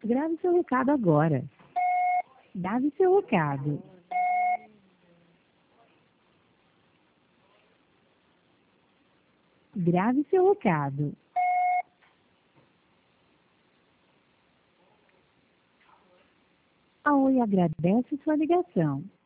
Grave seu recado agora. Grave seu recado. Grave seu recado. A Oi agradece sua ligação.